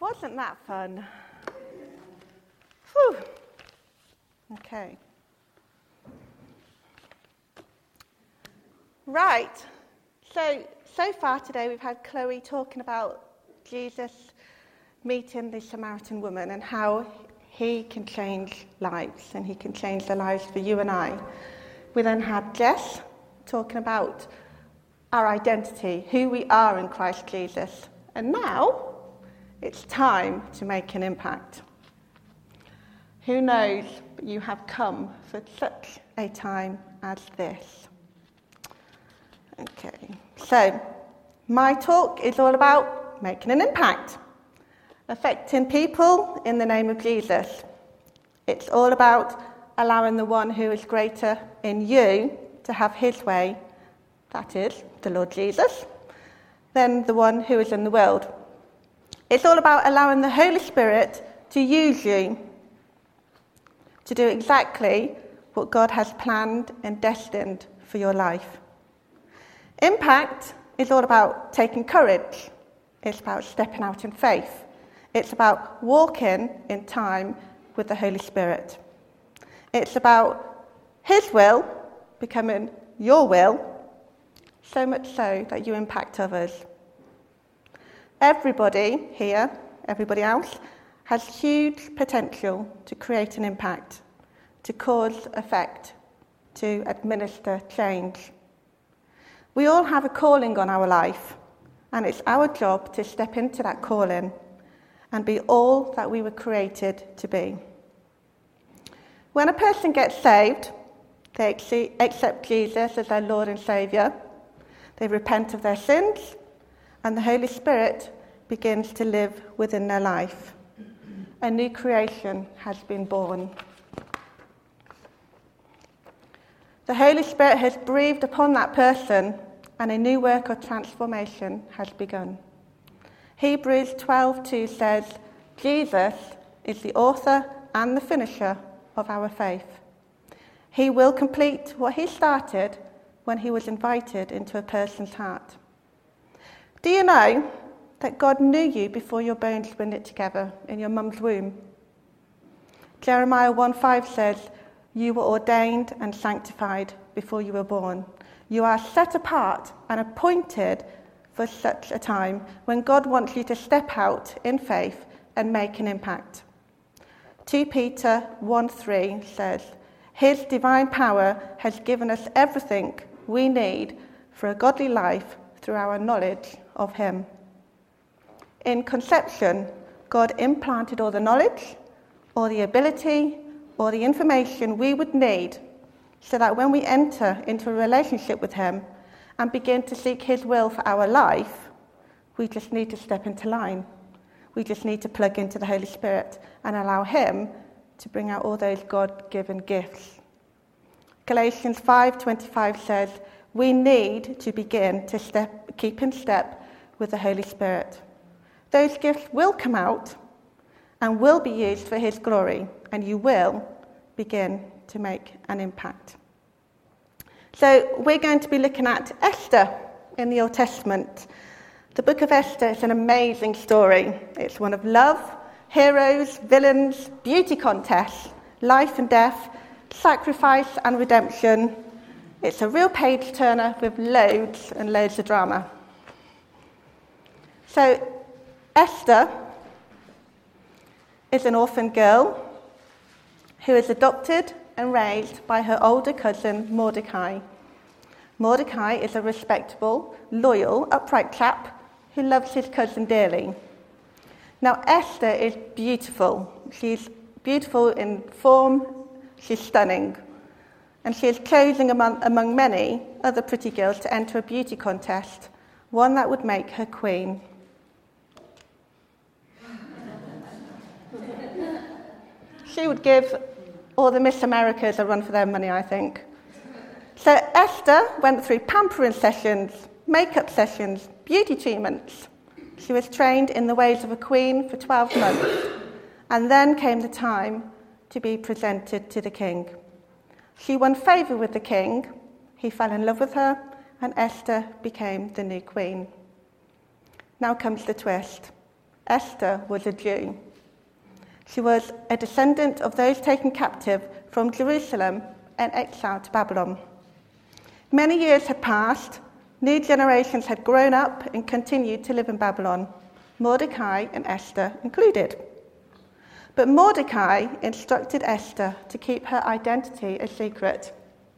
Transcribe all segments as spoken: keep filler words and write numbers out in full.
Wasn't that fun? Whew. Okay. Right. So, so far today we've had Chloe talking about Jesus meeting the Samaritan woman and how he can change lives and he can change the lives for you and I. We then had Jess talking about our identity, who we are in Christ Jesus. And now it's time to make an impact. Who knows, but you have come for such a time as this. Okay, so my talk is all about making an impact, affecting people in the name of Jesus. It's all about allowing the one who is greater in you to have his way, that is, the Lord Jesus, than the one who is in the world. It's all about allowing the Holy Spirit to use you to do exactly what God has planned and destined for your life. Impact is all about taking courage. It's about stepping out in faith. It's about walking in time with the Holy Spirit. It's about his will becoming your will, so much so that you impact others. Everybody here, everybody else, has huge potential to create an impact, to cause effect, to administer change. We all have a calling on our life, and it's our job to step into that calling and be all that we were created to be. When a person gets saved, they accept Jesus as their Lord and Saviour, they repent of their sins, and the Holy Spirit begins to live within their life. A new creation has been born. The Holy Spirit has breathed upon that person, and a new work of transformation has begun. Hebrews twelve two says, Jesus is the author and the finisher of our faith. He will complete what he started when he was invited into a person's heart. Do you know that God knew you before your bones were knit together in your mum's womb? Jeremiah one five says, you were ordained and sanctified before you were born. You are set apart and appointed for such a time when God wants you to step out in faith and make an impact. Second Peter one three says, his divine power has given us everything we need for a godly life through our knowledge of him. In conception, God implanted all the knowledge, or the ability, or the information we would need so that when we enter into a relationship with him and begin to seek his will for our life, we just need to step into line. We just need to plug into the Holy Spirit and allow him to bring out all those God-given gifts. Galatians five twenty-five says, we need to begin to step, keep in step with the Holy Spirit. Those gifts will come out and will be used for his glory, and you will begin to make an impact. So we're going to be looking at Esther in the Old Testament. The book of Esther is an amazing story. It's one of love, heroes, villains, beauty contests, life and death, sacrifice and redemption. It's a real page turner with loads and loads of drama. So Esther is an orphan girl who is adopted and raised by her older cousin Mordecai. Mordecai is a respectable, loyal, upright chap who loves his cousin dearly. Now Esther is beautiful. She's beautiful in form, she's stunning. And she is chosen among, among many other pretty girls to enter a beauty contest, one that would make her queen. She would give all the Miss Americas a run for their money, I think. So Esther went through pampering sessions, makeup sessions, beauty treatments. She was trained in the ways of a queen for twelve months. And then came the time to be presented to the king. She won favour with the king. He fell in love with her, and Esther became the new queen. Now comes the twist. Esther was a Jew. She was a descendant of those taken captive from Jerusalem and exiled to Babylon. Many years had passed. New generations had grown up and continued to live in Babylon, Mordecai and Esther included. But Mordecai instructed Esther to keep her identity a secret.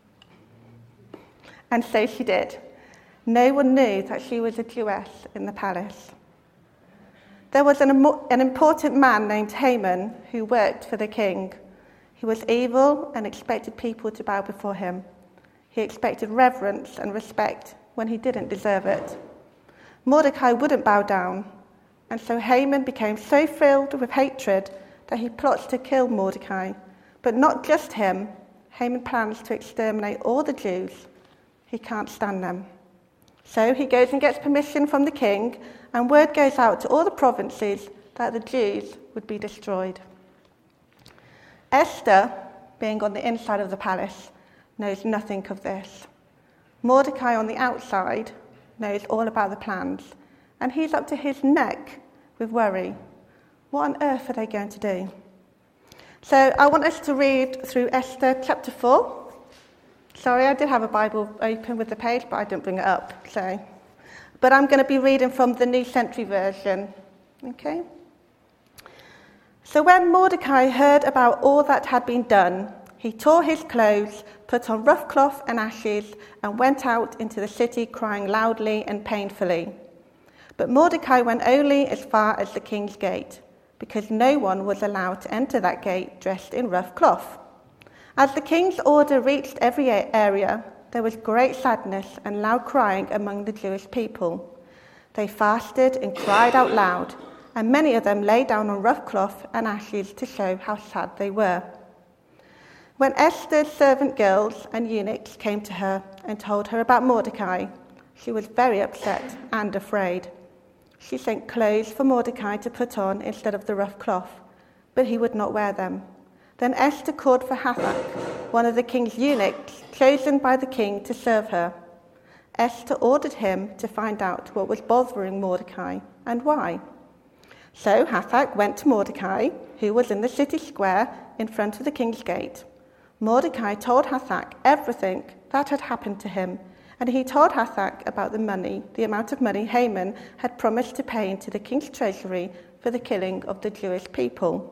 And so she did. No one knew that she was a Jewess in the palace. There was an, an important man named Haman who worked for the king. He was evil and expected people to bow before him. He expected reverence and respect when he didn't deserve it. Mordecai wouldn't bow down, and so Haman became so filled with hatred that he plots to kill Mordecai. But not just him. Haman plans to exterminate all the Jews. He can't stand them. So he goes and gets permission from the king, and word goes out to all the provinces that the Jews would be destroyed. Esther, being on the inside of the palace, knows nothing of this. Mordecai on the outside knows all about the plans, and he's up to his neck with worry. What on earth are they going to do? So I want us to read through Esther chapter four. Sorry, I did have a Bible open with the page, but I didn't bring it up. So, but I'm going to be reading from the New Century Version. Okay? So when Mordecai heard about all that had been done, he tore his clothes, put on rough cloth and ashes, and went out into the city crying loudly and painfully. But Mordecai went only as far as the king's gate, because no one was allowed to enter that gate dressed in rough cloth. As the king's order reached every area, there was great sadness and loud crying among the Jewish people. They fasted and cried out loud, and many of them lay down on rough cloth and ashes to show how sad they were. When Esther's servant girls and eunuchs came to her and told her about Mordecai, she was very upset and afraid. She sent clothes for Mordecai to put on instead of the rough cloth, but he would not wear them. Then Esther called for Hathach, one of the king's eunuchs, chosen by the king to serve her. Esther ordered him to find out what was bothering Mordecai and why. So Hathach went to Mordecai, who was in the city square in front of the king's gate. Mordecai told Hathach everything that had happened to him, and he told Hathach about the money, the amount of money Haman had promised to pay into the king's treasury for the killing of the Jewish people.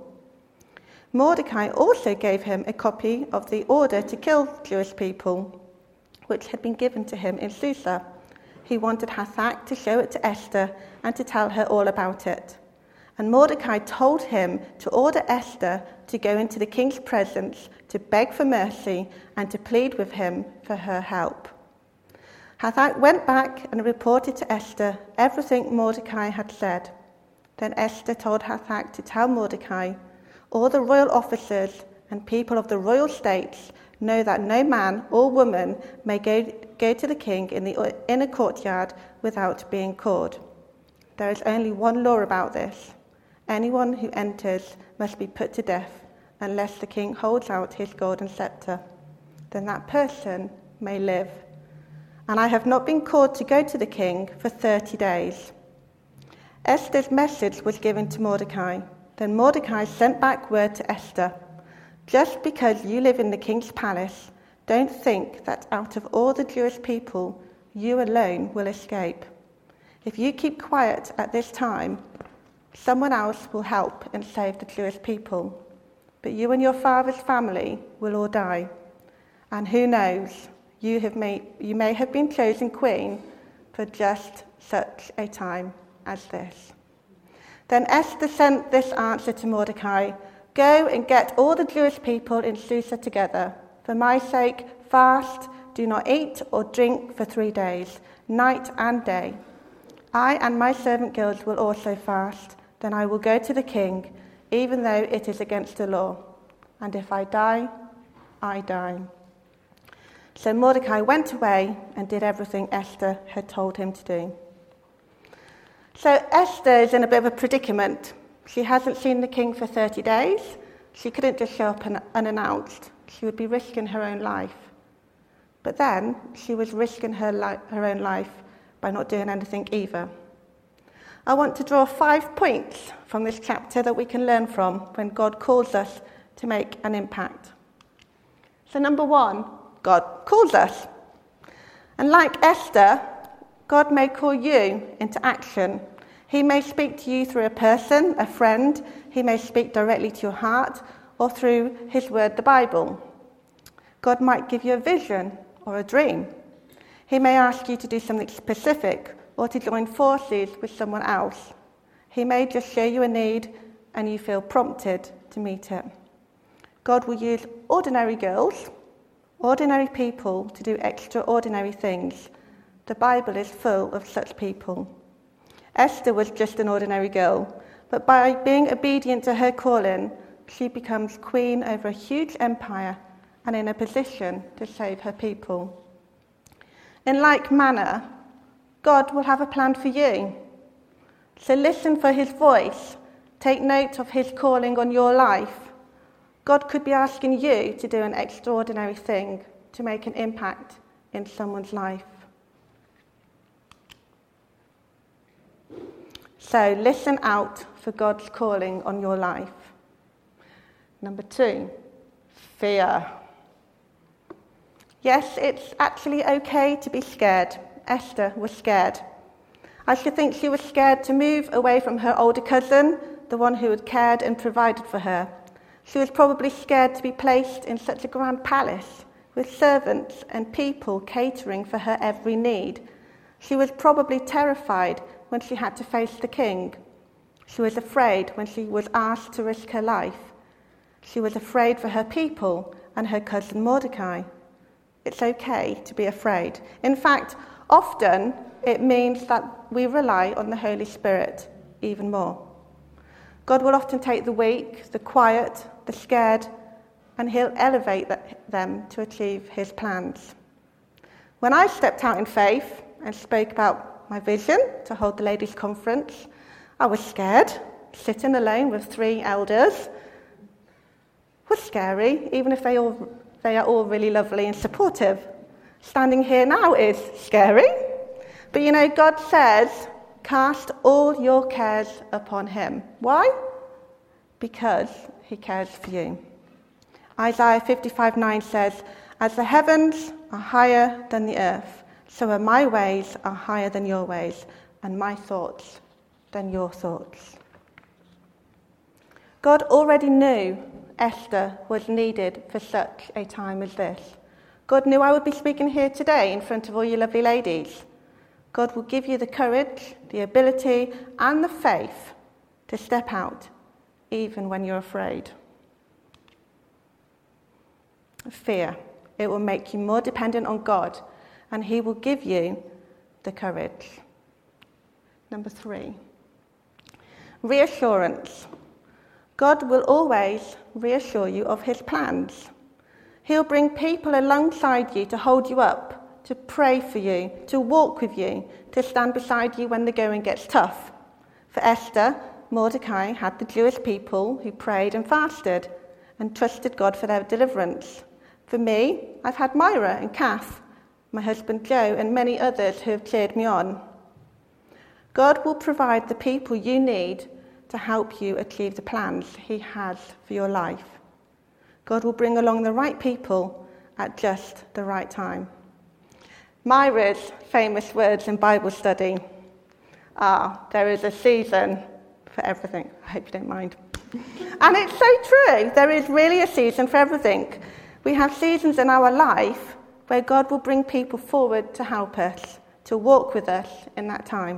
Mordecai also gave him a copy of the order to kill Jewish people, which had been given to him in Susa. He wanted Hathach to show it to Esther and to tell her all about it. And Mordecai told him to order Esther to go into the king's presence to beg for mercy and to plead with him for her help. Hathach went back and reported to Esther everything Mordecai had said. Then Esther told Hathach to tell Mordecai, "All the royal officers and people of the royal states know that no man or woman may go, go to the king in the inner courtyard without being called. There is only one law about this. Anyone who enters must be put to death unless the king holds out his golden scepter. Then that person may live. And I have not been called to go to the king for thirty days. Esther's message was given to Mordecai. Then Mordecai sent back word to Esther, "Just because you live in the king's palace, don't think that out of all the Jewish people, you alone will escape. If you keep quiet at this time, someone else will help and save the Jewish people. But you and your father's family will all die. And who knows, you, have made, you may have been chosen queen for just such a time as this." Then Esther sent this answer to Mordecai, "Go and get all the Jewish people in Susa together. For my sake, fast, do not eat or drink for three days, night and day. I and my servant girls will also fast. Then I will go to the king, even though it is against the law. And if I die, I die." So Mordecai went away and did everything Esther had told him to do. So Esther is in a bit of a predicament. She hasn't seen the king for thirty days. She couldn't just show up unannounced. She would be risking her own life. But then she was risking her, li- her own life by not doing anything either. I want to draw five points from this chapter that we can learn from when God calls us to make an impact. So number one, God calls us. And like Esther, God may call you into action. He may speak to you through a person, a friend. He may speak directly to your heart or through his word, the Bible. God might give you a vision or a dream. He may ask you to do something specific or to join forces with someone else. He may just show you a need and you feel prompted to meet it. God will use ordinary girls, ordinary people to do extraordinary things. The Bible is full of such people. Esther was just an ordinary girl, but by being obedient to her calling, she becomes queen over a huge empire and in a position to save her people. In like manner, God will have a plan for you. So listen for his voice. Take note of his calling on your life. God could be asking you to do an extraordinary thing, to make an impact in someone's life. So listen out for God's calling on your life. Number two, fear. Yes, it's actually okay to be scared. Esther was scared. I should think she was scared to move away from her older cousin, the one who had cared and provided for her. She was probably scared to be placed in such a grand palace with servants and people catering for her every need. She was probably terrified when she had to face the king. She was afraid when she was asked to risk her life. She was afraid for her people and her cousin Mordecai. It's okay to be afraid. In fact, often it means that we rely on the Holy Spirit even more. God will often take the weak, the quiet, the scared, and he'll elevate them to achieve his plans. When I stepped out in faith and spoke about my vision to hold the ladies' conference, I was scared. Sitting alone with three elders was scary, even if they all they are all really lovely and supportive. Standing here now is scary. But you know, God says, cast all your cares upon him. Why? Because he cares for you. Isaiah fifty-five nine says, as the heavens are higher than the earth, so are my ways are higher than your ways, and my thoughts than your thoughts. God already knew Esther was needed for such a time as this. God knew I would be speaking here today in front of all you lovely ladies. God will give you the courage, the ability, and the faith to step out, even when you're afraid. Fear. It will make you more dependent on God, and he will give you the courage. Number three, reassurance. God will always reassure you of his plans. He'll bring people alongside you to hold you up, to pray for you, to walk with you, to stand beside you when the going gets tough. For Esther, Mordecai had the Jewish people who prayed and fasted and trusted God for their deliverance. For me, I've had Myra and Kath, my husband Joe, and many others who have cheered me on. God will provide the people you need to help you achieve the plans he has for your life. God will bring along the right people at just the right time. Myra's famous words in Bible study are, there is a season for everything. I hope you don't mind. And it's so true. There is really a season for everything. We have seasons in our life where God will bring people forward to help us, to walk with us in that time.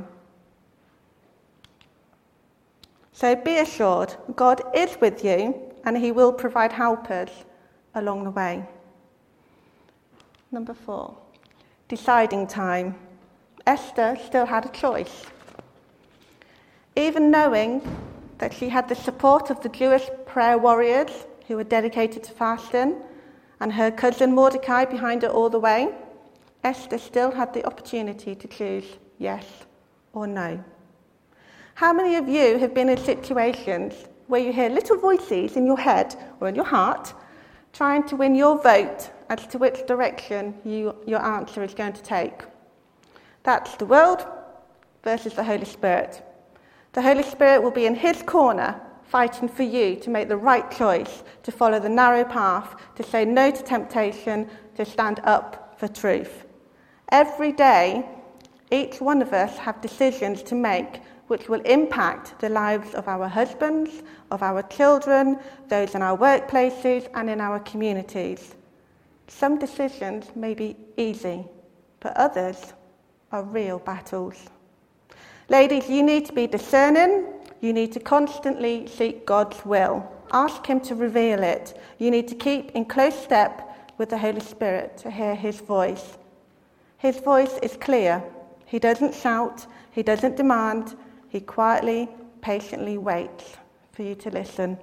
So be assured, God is with you and he will provide helpers along the way. Number four, deciding time. Esther still had a choice. Even knowing that she had the support of the Jewish prayer warriors who were dedicated to fasting and her cousin Mordecai behind her all the way, Esther still had the opportunity to choose yes or no. How many of you have been in situations where you hear little voices in your head or in your heart trying to win your vote as to which direction you, your answer is going to take? That's the world versus the Holy Spirit. The Holy Spirit will be in his corner, fighting for you to make the right choice, to follow the narrow path, to say no to temptation, to stand up for truth. Every day, each one of us have decisions to make which will impact the lives of our husbands, of our children, those in our workplaces and in our communities. Some decisions may be easy, but others are real battles. Ladies, you need to be discerning. You need to constantly seek God's will. Ask him to reveal it. You need to keep in close step with the Holy Spirit to hear his voice. His voice is clear. He doesn't shout. He doesn't demand. He quietly, patiently waits for you to listen.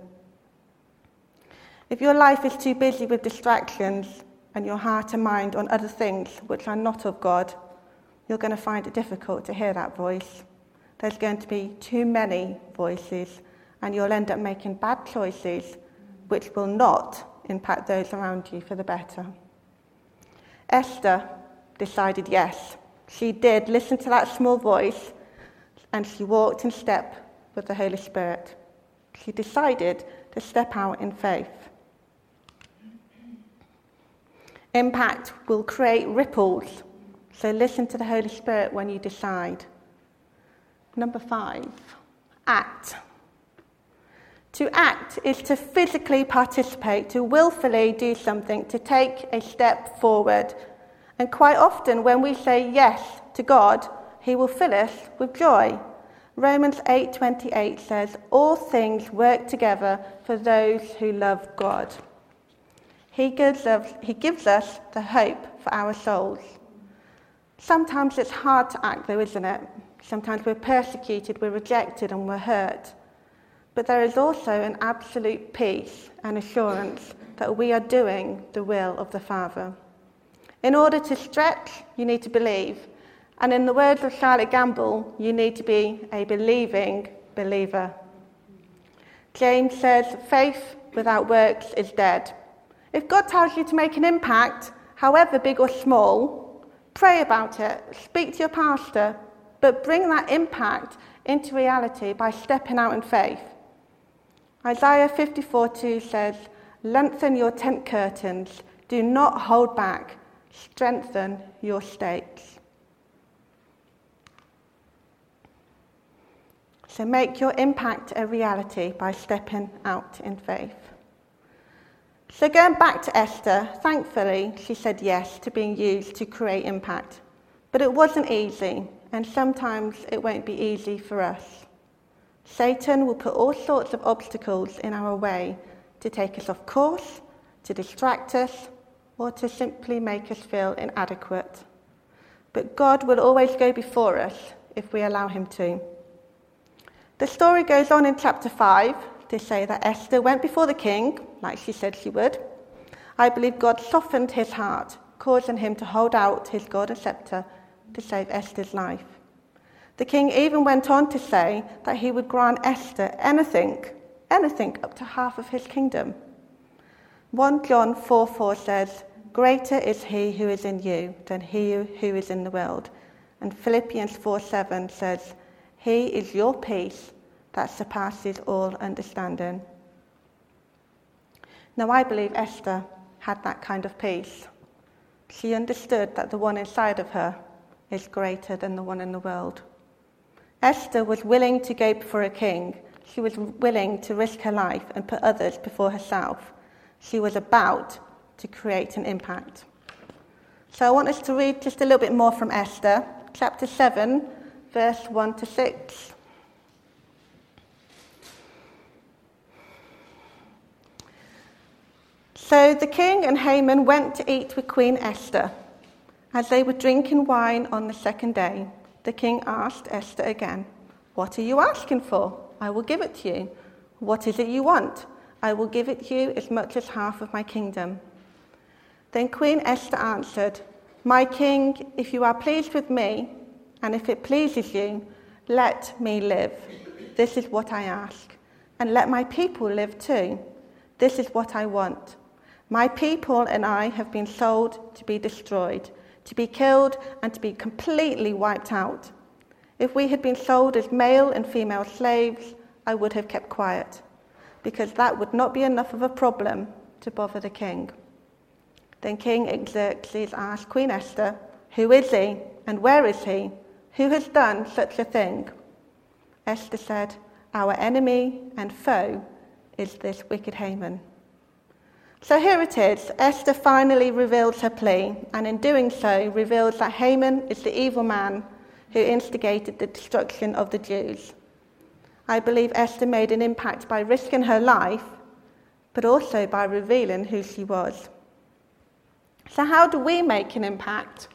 If your life is too busy with distractions and your heart and mind on other things which are not of God, you're going to find it difficult to hear that voice. There's going to be too many voices, and you'll end up making bad choices which will not impact those around you for the better. Esther decided yes. She did listen to that small voice, and she walked in step with the Holy Spirit. She decided to step out in faith. Impact will create ripples, so listen to the Holy Spirit when you decide. Number five, act. To act is to physically participate, to willfully do something, to take a step forward. And quite often when we say yes to God, he will fill us with joy. Romans eight twenty-eight says, all things work together for those who love God. He gives us, he gives us the hope for our souls. Sometimes it's hard to act though, isn't it? Sometimes we're persecuted, we're rejected, and we're hurt. But there is also an absolute peace and assurance that we are doing the will of the Father. In order to stretch, you need to believe. And in the words of Charlotte Gamble, you need to be a believing believer. James says, faith without works is dead. If God tells you to make an impact, however big or small, pray about it, speak to your pastor, but bring that impact into reality by stepping out in faith. Isaiah fifty-four two says, lengthen your tent curtains, do not hold back, strengthen your stakes. So make your impact a reality by stepping out in faith. So going back to Esther, thankfully she said yes to being used to create impact. But it wasn't easy, and sometimes it won't be easy for us. Satan will put all sorts of obstacles in our way to take us off course, to distract us, or to simply make us feel inadequate. But God will always go before us if we allow him to. The story goes on in chapter five to say that Esther went before the king, like she said she would. I believe God softened his heart, causing him to hold out his golden scepter to save Esther's life. The king even went on to say that he would grant Esther anything, anything up to half of his kingdom. First John four four says, greater is he who is in you than he who is in the world. And Philippians four seven says, he is your peace that surpasses all understanding. Now I believe Esther had that kind of peace. She understood that the one inside of her is greater than the one in the world. Esther was willing to go before a king. She was willing to risk her life and put others before herself. She was about to create an impact. So I want us to read just a little bit more from Esther, chapter seven, verse one to six. So the king and Haman went to eat with Queen Esther. As they were drinking wine on the second day, the king asked Esther again, what are you asking for? I will give it to you. What is it you want? I will give it to you as much as half of my kingdom. Then Queen Esther answered, my king, if you are pleased with me, and if it pleases you, let me live. This is what I ask. And let my people live too. This is what I want. My people and I have been sold to be destroyed, to be killed and to be completely wiped out. If we had been sold as male and female slaves, I would have kept quiet, because that would not be enough of a problem to bother the king. Then King Xerxes asked Queen Esther, "Who is he, and where is he? Who has done such a thing?" Esther said, "Our enemy and foe is this wicked Haman." So here it is. Esther finally reveals her plea, and in doing so reveals that Haman is the evil man who instigated the destruction of the Jews. I believe Esther made an impact by risking her life, but also by revealing who she was. So how do we make an impact?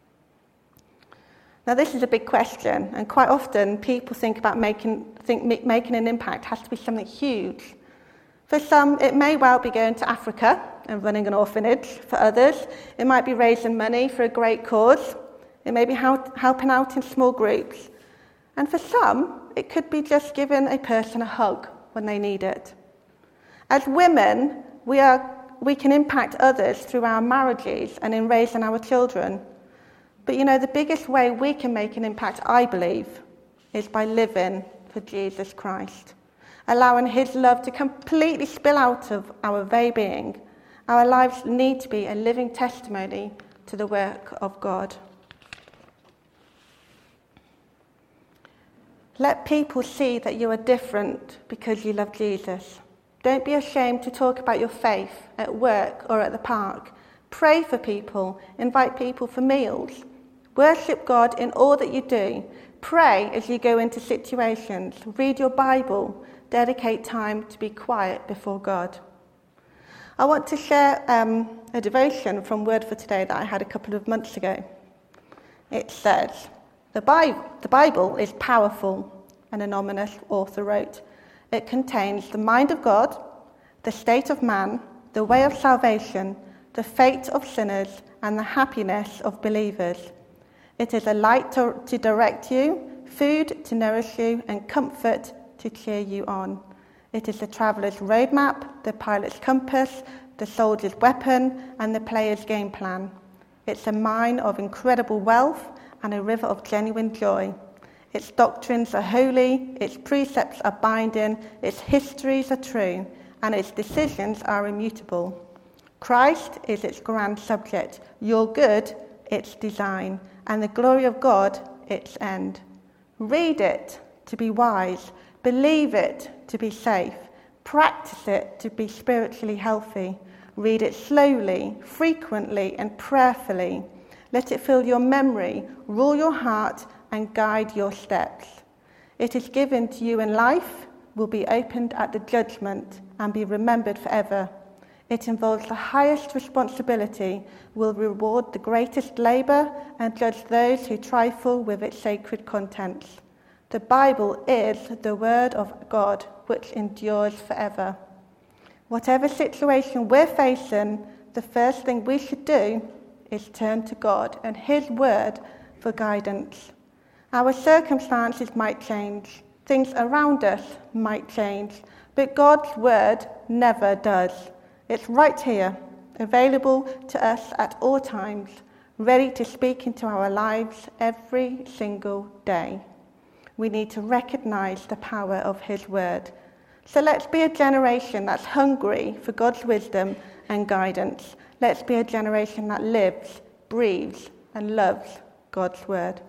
Now this is a big question, and quite often people think about making, think making an impact has to be something huge. For some, it may well be going to Africa and running an orphanage. For others, it might be raising money for a great cause. It may be help, helping out in small groups. And for some, it could be just giving a person a hug when they need it. As women, we, are, we can impact others through our marriages and in raising our children. But you know, the biggest way we can make an impact, I believe, is by living for Jesus Christ, allowing his love to completely spill out of our very being. Our lives need to be a living testimony to the work of God. Let people see that you are different because you love Jesus. Don't be ashamed to talk about your faith at work or at the park. Pray for people, invite people for meals. Worship God in all that you do. Pray as you go into situations. Read your Bible. Dedicate time to be quiet before God. I want to share um, a devotion from Word for Today that I had a couple of months ago. It says, the Bible, the Bible is powerful, an anonymous author wrote. It contains the mind of God, the state of man, the way of salvation, the fate of sinners, and the happiness of believers. It is a light to, to direct you, food to nourish you, and comfort to cheer you on. It is the traveller's roadmap, the pilot's compass, the soldier's weapon, and the player's game plan. It's a mine of incredible wealth and a river of genuine joy. Its doctrines are holy, its precepts are binding, its histories are true, and its decisions are immutable. Christ is its grand subject, your good, its design, and the glory of God, its end. Read it to be wise, believe it to be safe, practice it to be spiritually healthy. Read it slowly, frequently, and prayerfully. Let it fill your memory, rule your heart, and guide your steps. It is given to you in life, will be opened at the judgment, and be remembered forever. It involves the highest responsibility, will reward the greatest labour, and judge those who trifle with its sacred contents. The Bible is the word of God, which endures forever. Whatever situation we're facing, the first thing we should do is turn to God and his word for guidance. Our circumstances might change, things around us might change, but God's word never does. It's right here, available to us at all times, ready to speak into our lives every single day. We need to recognize the power of his word. So let's be a generation that's hungry for God's wisdom and guidance. Let's be a generation that lives, breathes, and loves God's word.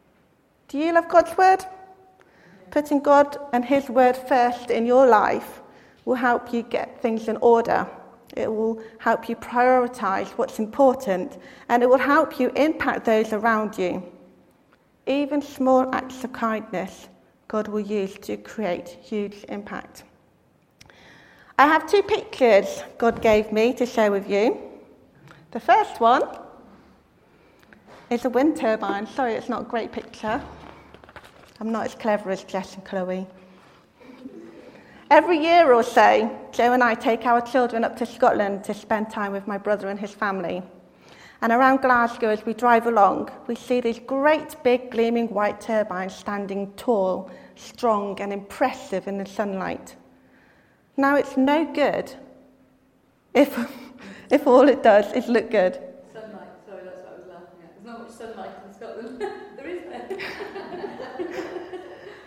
Do you love God's word? Putting God and his word first in your life will help you get things in order. It will help you prioritize what's important, and it will help you impact those around you. Even small acts of kindness, God will use to create huge impact. I have two pictures God gave me to share with you. The first one is a wind turbine. Sorry, it's not a great picture. I'm not as clever as Jess and Chloe. Every year or so, Joe and I take our children up to Scotland to spend time with my brother and his family. And around Glasgow, as we drive along, we see these great big gleaming white turbines standing tall, strong and impressive in the sunlight. Now, it's no good if, if all it does is look good. Sunlight, sorry, that's what I was laughing at. There's not much sunlight in Scotland. There is there.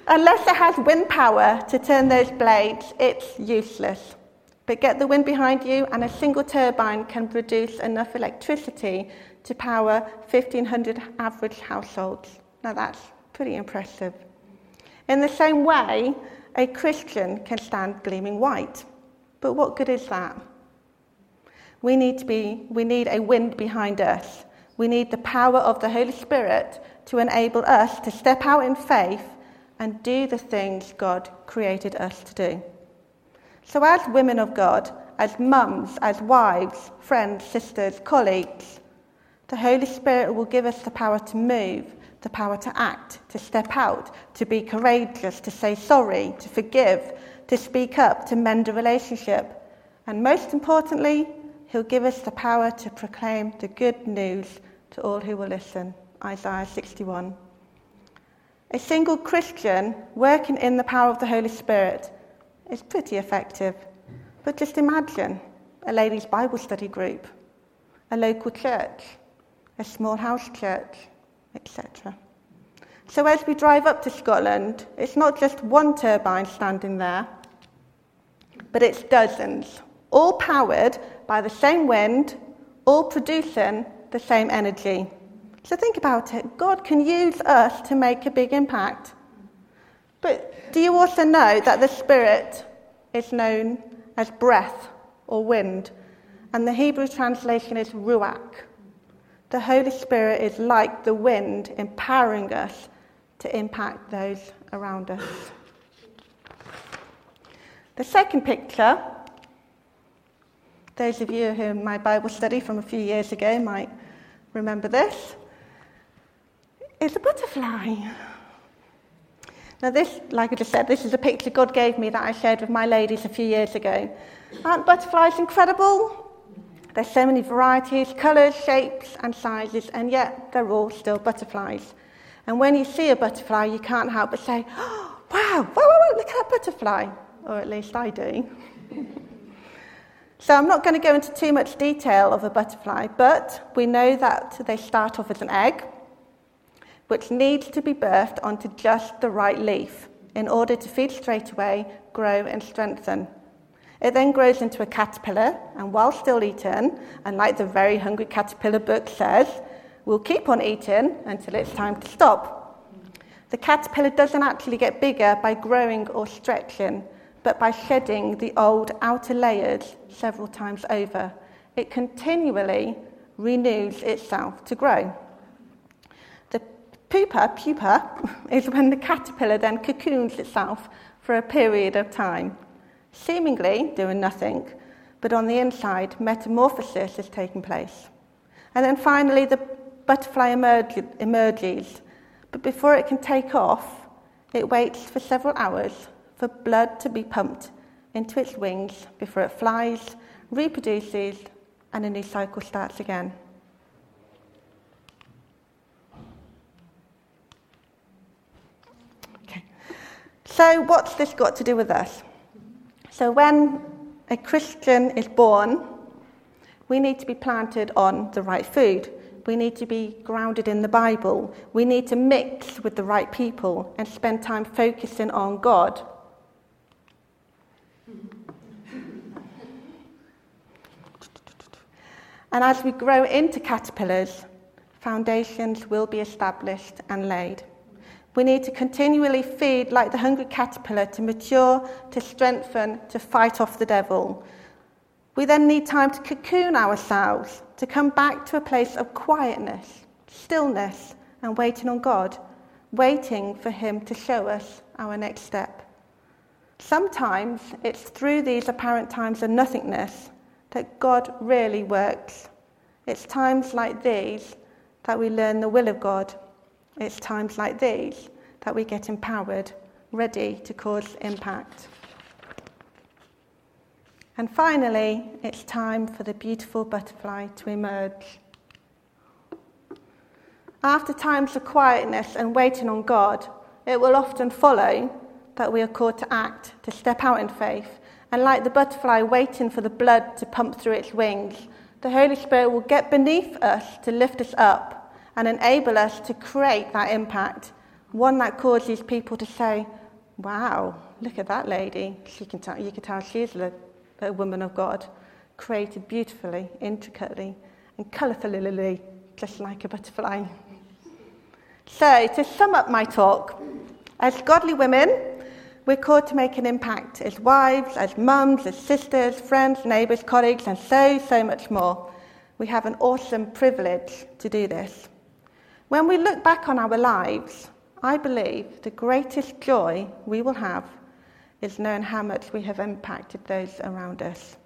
Unless it has wind power to turn those blades, it's useless. But get the wind behind you and a single turbine can produce enough electricity to power fifteen hundred average households. Now that's pretty impressive. In the same way, a Christian can stand gleaming white. But what good is that? We need to be, we need a wind behind us. We need the power of the Holy Spirit to enable us to step out in faith and do the things God created us to do. So as women of God, as mums, as wives, friends, sisters, colleagues, the Holy Spirit will give us the power to move, the power to act, to step out, to be courageous, to say sorry, to forgive, to speak up, to mend a relationship. And most importantly, he'll give us the power to proclaim the good news to all who will listen. Isaiah sixty-one. A single Christian working in the power of the Holy Spirit is pretty effective. But just imagine a ladies' Bible study group, a local church, a small house church, et cetera. So as we drive up to Scotland, it's not just one turbine standing there, but it's dozens, all powered by the same wind, all producing the same energy. So think about it. God can use us to make a big impact. But do you also know that the Spirit is known as breath or wind? And the Hebrew translation is ruach. The Holy Spirit is like the wind, empowering us to impact those around us. The second picture, those of you who in my Bible study from a few years ago might remember this, is a butterfly. Now this, like I just said, this is a picture God gave me that I shared with my ladies a few years ago. Aren't butterflies incredible? There's so many varieties, colours, shapes and sizes, and yet they're all still butterflies. And when you see a butterfly, you can't help but say, oh, wow, whoa, whoa, whoa, look at that butterfly. Or at least I do. So I'm not going to go into too much detail of a butterfly, but we know that they start off as an egg, which needs to be birthed onto just the right leaf in order to feed straight away, grow and strengthen. It then grows into a caterpillar, and while still eating, and like the Very Hungry Caterpillar book says, we'll keep on eating until it's time to stop. The caterpillar doesn't actually get bigger by growing or stretching, but by shedding the old outer layers several times over. It continually renews itself to grow. The pupa, pupa, is when the caterpillar then cocoons itself for a period of time, seemingly doing nothing, but on the inside, metamorphosis is taking place. And then finally, the butterfly emerge, emerges, but before it can take off, it waits for several hours for blood to be pumped into its wings before it flies, reproduces, and a new cycle starts again. Okay. So what's this got to do with us? So when a Christian is born, we need to be planted on the right food. We need to be grounded in the Bible. We need to mix with the right people and spend time focusing on God. And as we grow into caterpillars, foundations will be established and laid. We need to continually feed like the hungry caterpillar to mature, to strengthen, to fight off the devil. We then need time to cocoon ourselves, to come back to a place of quietness, stillness, and waiting on God, waiting for him to show us our next step. Sometimes it's through these apparent times of nothingness that God really works. It's times like these that we learn the will of God. It's times like these that we get empowered, ready to cause impact. And finally, it's time for the beautiful butterfly to emerge. After times of quietness and waiting on God, it will often follow that we are called to act, to step out in faith. And like the butterfly waiting for the blood to pump through its wings, the Holy Spirit will get beneath us to lift us up and enable us to create that impact, One that causes people to say, wow, look at that lady. She can tell, you can tell she's a, a woman of God, created beautifully, intricately, and colourfully, just like a butterfly. So, to sum up my talk, as godly women, we're called to make an impact as wives, as mums, as sisters, friends, neighbours, colleagues, and so, so much more. We have an awesome privilege to do this. When we look back on our lives, I believe the greatest joy we will have is knowing how much we have impacted those around us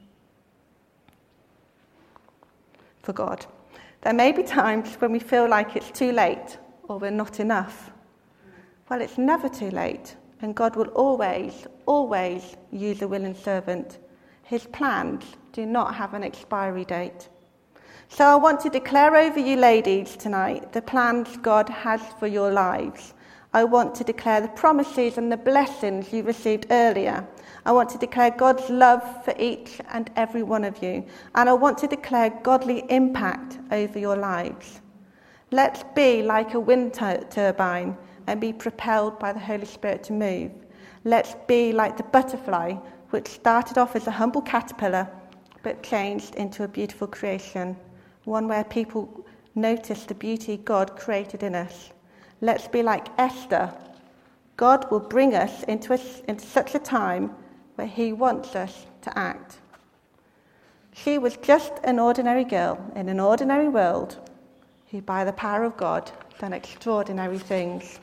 for God. There may be times when we feel like it's too late or we're not enough. Well, it's never too late, and God will always, always use a willing servant. His plans do not have an expiry date. So I want to declare over you ladies tonight the plans God has for your lives. I want to declare the promises and the blessings you received earlier. I want to declare God's love for each and every one of you. And I want to declare godly impact over your lives. Let's be like a wind tur- turbine and be propelled by the Holy Spirit to move. Let's be like the butterfly, which started off as a humble caterpillar, but changed into a beautiful creation. One where people notice the beauty God created in us. Let's be like Esther. God will bring us into, a, into such a time where he wants us to act. She was just an ordinary girl in an ordinary world who, by the power of God, done extraordinary things.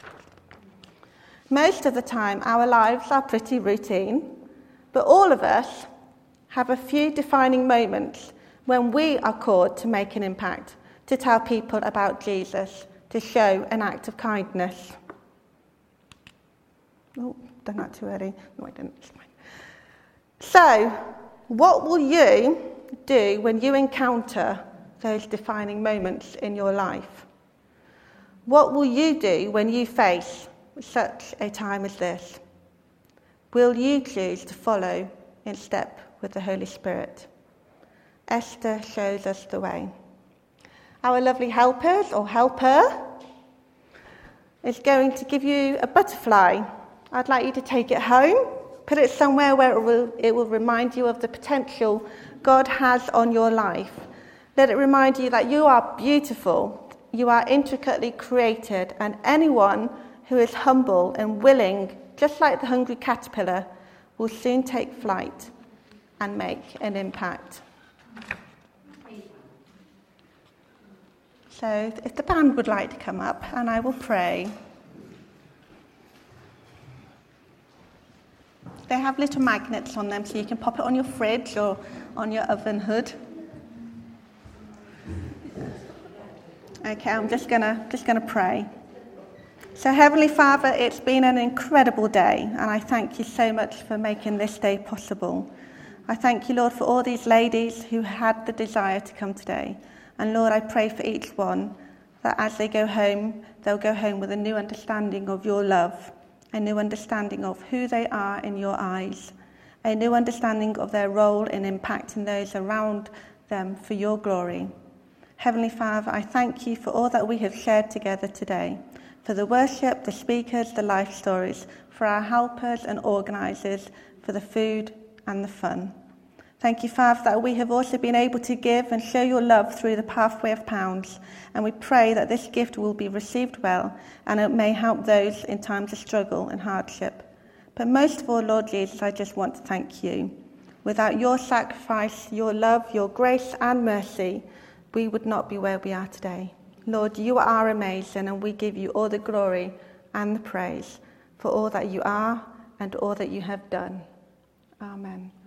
Most of the time, our lives are pretty routine, but all of us have a few defining moments when we are called to make an impact, to tell people about Jesus, to show an act of kindness. Oh, done that too early. No, I didn't. It's fine. So, what will you do when you encounter those defining moments in your life? What will you do when you face such a time as this? Will you choose to follow in step with the Holy Spirit? Esther shows us the way. Our lovely helpers or helper is going to give you a butterfly. I'd like you to take it home, put it somewhere where it will, it will remind you of the potential God has on your life. Let it remind you that you are beautiful, you are intricately created, and anyone who is humble and willing, just like the hungry caterpillar, will soon take flight and make an impact. So if the band would like to come up, and I will pray. They have little magnets on them, so you can pop it on your fridge or on your oven hood. Okay, I'm just gonna just gonna pray. So Heavenly Father, it's been an incredible day, and I thank you so much for making this day possible. I thank you, Lord, for all these ladies who had the desire to come today. And Lord, I pray for each one that as they go home, they'll go home with a new understanding of your love, a new understanding of who they are in your eyes, a new understanding of their role in impacting those around them for your glory. Heavenly Father, I thank you for all that we have shared together today, for the worship, the speakers, the life stories, for our helpers and organisers, for the food and the fun. Thank you, Father, that we have also been able to give and show your love through the pathway of pounds. And we pray that this gift will be received well and it may help those in times of struggle and hardship. But most of all, Lord Jesus, I just want to thank you. Without your sacrifice, your love, your grace and mercy, we would not be where we are today. Lord, you are amazing, and we give you all the glory and the praise for all that you are and all that you have done. Amen.